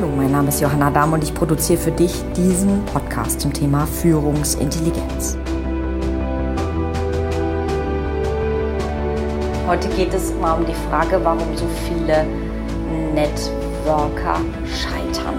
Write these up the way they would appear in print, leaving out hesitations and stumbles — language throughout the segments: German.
Hallo, mein Name ist Johanna Dahm und ich produziere für dich diesen Podcast zum Thema Führungsintelligenz. Heute geht es mal um die Frage, warum so viele Networker scheitern.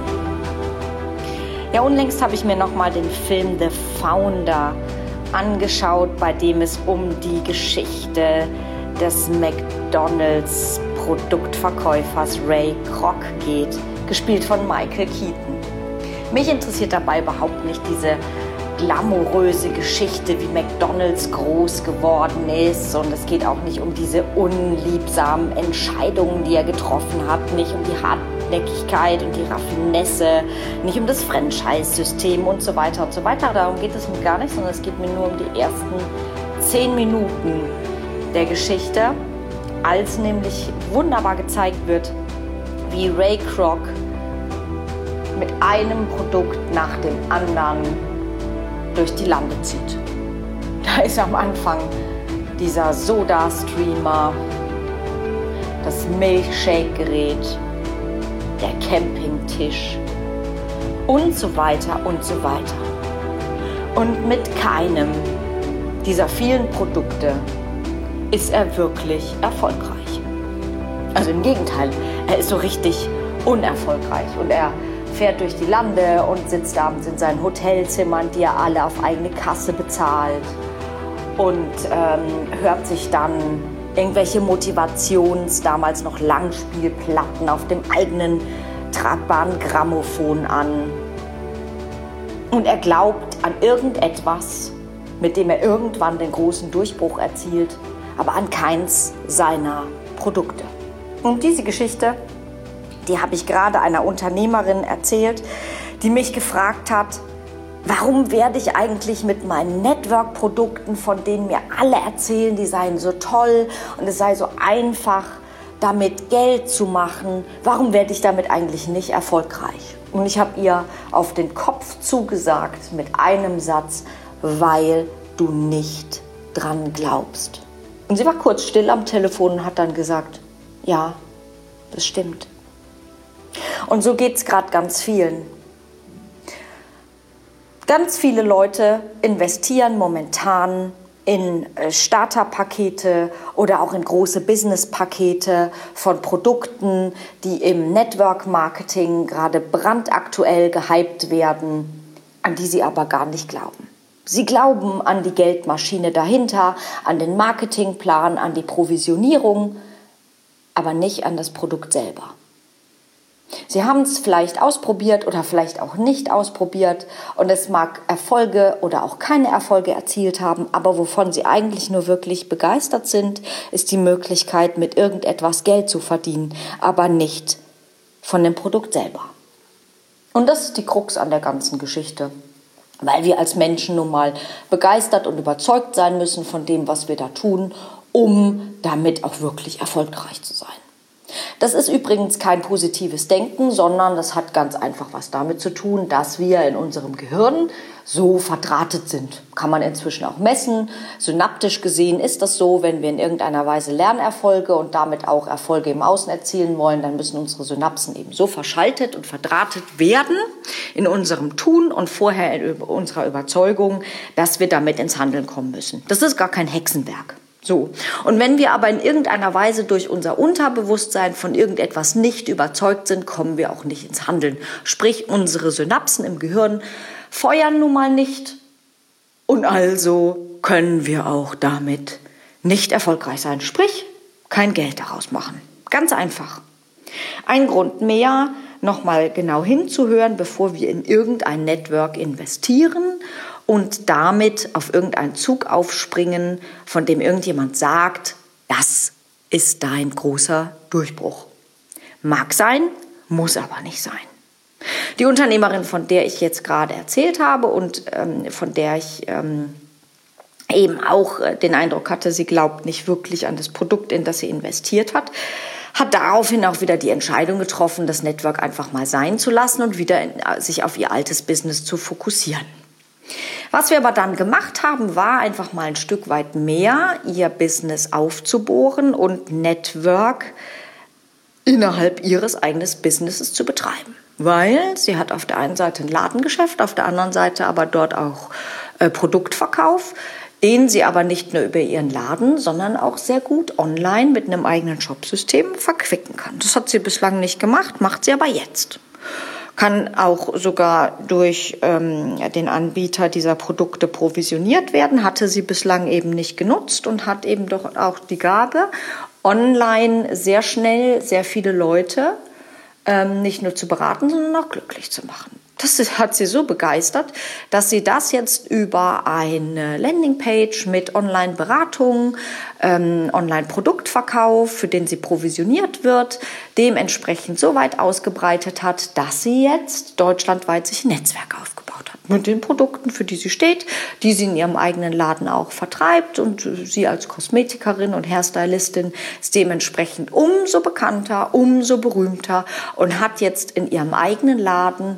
Ja, unlängst habe ich mir nochmal den Film The Founder angeschaut, bei dem es um die Geschichte des McDonald's Produktverkäufers Ray Kroc geht, gespielt von Michael Keaton. Mich interessiert dabei überhaupt nicht diese glamouröse Geschichte, wie McDonald's groß geworden ist, und es geht auch nicht um diese unliebsamen Entscheidungen, die er getroffen hat, nicht um die Hartnäckigkeit und die Raffinesse, nicht um das Franchise-System und so weiter und so weiter. Darum geht es mir gar nicht, sondern es geht mir nur um die ersten 10 Minuten der Geschichte, als nämlich wunderbar gezeigt wird, wie Ray Kroc mit einem Produkt nach dem anderen durch die Lande zieht. Da ist am Anfang dieser Soda-Streamer, das Milkshake-Gerät, der Campingtisch und so weiter und so weiter. Und mit keinem dieser vielen Produkte ist er wirklich erfolgreich. Also im Gegenteil, er ist so richtig unerfolgreich und er fährt durch die Lande und sitzt abends in seinen Hotelzimmern, die er alle auf eigene Kasse bezahlt, und hört sich dann irgendwelche damals noch Langspielplatten auf dem eigenen tragbaren Grammophon an. Und er glaubt an irgendetwas, mit dem er irgendwann den großen Durchbruch erzielt, aber an keins seiner Produkte. Und diese Geschichte, die habe ich gerade einer Unternehmerin erzählt, die mich gefragt hat, warum werde ich eigentlich mit meinen Network-Produkten, von denen mir alle erzählen, die seien so toll und es sei so einfach, damit Geld zu machen, warum werde ich damit eigentlich nicht erfolgreich? Und ich habe ihr auf den Kopf zugesagt mit einem Satz, weil du nicht dran glaubst. Und sie war kurz still am Telefon und hat dann gesagt, ja, das stimmt. Und so geht es gerade ganz vielen. Ganz viele Leute investieren momentan in Starterpakete oder auch in große Businesspakete von Produkten, die im Network-Marketing gerade brandaktuell gehypt werden, an die sie aber gar nicht glauben. Sie glauben an die Geldmaschine dahinter, an den Marketingplan, an die Provisionierung, aber nicht an das Produkt selber. Sie haben es vielleicht ausprobiert oder vielleicht auch nicht ausprobiert und es mag Erfolge oder auch keine Erfolge erzielt haben, aber wovon Sie eigentlich nur wirklich begeistert sind, ist die Möglichkeit, mit irgendetwas Geld zu verdienen, aber nicht von dem Produkt selber. Und das ist die Krux an der ganzen Geschichte, weil wir als Menschen nun mal begeistert und überzeugt sein müssen von dem, was wir da tun, um damit auch wirklich erfolgreich zu sein. Das ist übrigens kein positives Denken, sondern das hat ganz einfach was damit zu tun, dass wir in unserem Gehirn so verdrahtet sind. Kann man inzwischen auch messen. Synaptisch gesehen ist das so, wenn wir in irgendeiner Weise Lernerfolge und damit auch Erfolge im Außen erzielen wollen, dann müssen unsere Synapsen eben so verschaltet und verdrahtet werden in unserem Tun und vorher in unserer Überzeugung, dass wir damit ins Handeln kommen müssen. Das ist gar kein Hexenwerk. So. Und wenn wir aber in irgendeiner Weise durch unser Unterbewusstsein von irgendetwas nicht überzeugt sind, kommen wir auch nicht ins Handeln. Sprich, unsere Synapsen im Gehirn feuern nun mal nicht und also können wir auch damit nicht erfolgreich sein. Sprich, kein Geld daraus machen. Ganz einfach. Ein Grund mehr, nochmal genau hinzuhören, bevor wir in irgendein Network investieren und damit auf irgendeinen Zug aufspringen, von dem irgendjemand sagt, das ist dein großer Durchbruch. Mag sein, muss aber nicht sein. Die Unternehmerin, von der ich jetzt gerade erzählt habe und von der ich eben auch den Eindruck hatte, sie glaubt nicht wirklich an das Produkt, in das sie investiert hat, hat daraufhin auch wieder die Entscheidung getroffen, das Network einfach mal sein zu lassen und wieder sich auf ihr altes Business zu fokussieren. Was wir aber dann gemacht haben, war einfach mal ein Stück weit mehr ihr Business aufzubohren und Network innerhalb ihres eigenen Businesses zu betreiben. weil sie hat auf der einen Seite ein Ladengeschäft, auf der anderen Seite aber dort auch Produktverkauf, den sie aber nicht nur über ihren Laden, sondern auch sehr gut online mit einem eigenen Shopsystem verquicken kann. Das hat sie bislang nicht gemacht, macht sie aber jetzt. Kann auch sogar durch den Anbieter dieser Produkte provisioniert werden, hatte sie bislang eben nicht genutzt und hat eben doch auch die Gabe, online sehr schnell sehr viele Leute nicht nur zu beraten, sondern auch glücklich zu machen. Das hat sie so begeistert, dass sie das jetzt über eine Landingpage mit Online-Beratung, Online-Produktverkauf, für den sie provisioniert wird, dementsprechend so weit ausgebreitet hat, dass sie jetzt deutschlandweit sich ein Netzwerk aufgebaut hat. Mit den Produkten, für die sie steht, die sie in ihrem eigenen Laden auch vertreibt. Und sie als Kosmetikerin und Hairstylistin ist dementsprechend umso bekannter, umso berühmter und hat jetzt in ihrem eigenen Laden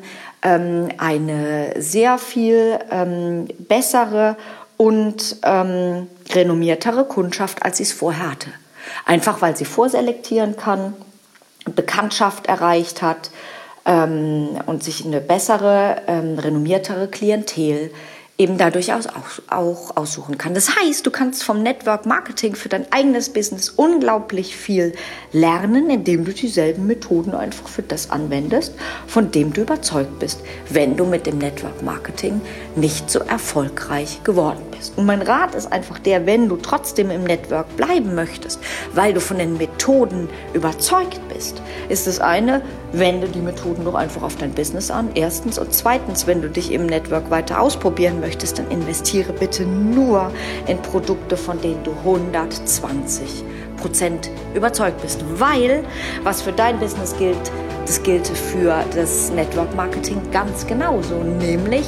eine sehr viel bessere und renommiertere Kundschaft, als sie es vorher hatte. Einfach weil sie vorselektieren kann, Bekanntschaft erreicht hat und sich eine bessere, renommiertere Klientel eben dadurch auch aussuchen kann. Das heißt, du kannst vom Network Marketing für dein eigenes Business unglaublich viel lernen, indem du dieselben Methoden einfach für das anwendest, von dem du überzeugt bist, wenn du mit dem Network Marketing nicht so erfolgreich geworden bist. Und mein Rat ist einfach der, wenn du trotzdem im Network bleiben möchtest, weil du von den Methoden überzeugt bist, ist das eine, wende die Methoden doch einfach auf dein Business an, erstens. Und zweitens, wenn du dich im Network weiter ausprobieren möchtest, dann investiere bitte nur in Produkte, von denen du 120% überzeugt bist. Weil, was für dein Business gilt, das gilt für das Network Marketing ganz genauso. Nämlich,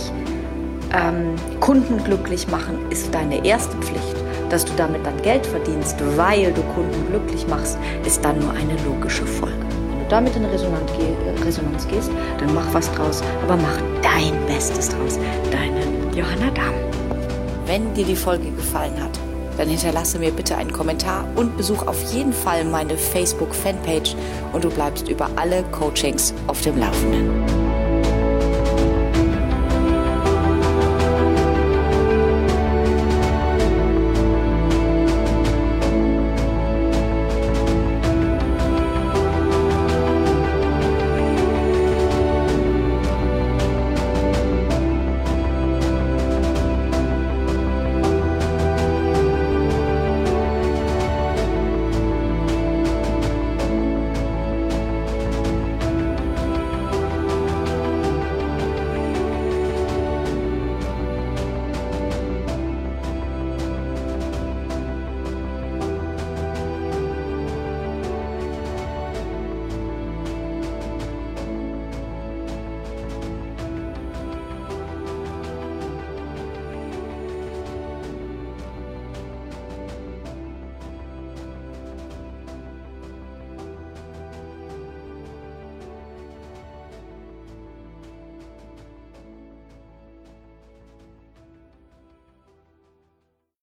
Kunden glücklich machen ist deine erste Pflicht. Dass du damit dann Geld verdienst, weil du Kunden glücklich machst, ist dann nur eine logische Folge. Wenn du damit in Resonanz gehst, dann mach was draus, aber mach dein Bestes draus. Deine Johanna Dahm. Wenn dir die Folge gefallen hat, dann hinterlasse mir bitte einen Kommentar und besuch auf jeden Fall meine Facebook-Fanpage und du bleibst über alle Coachings auf dem Laufenden.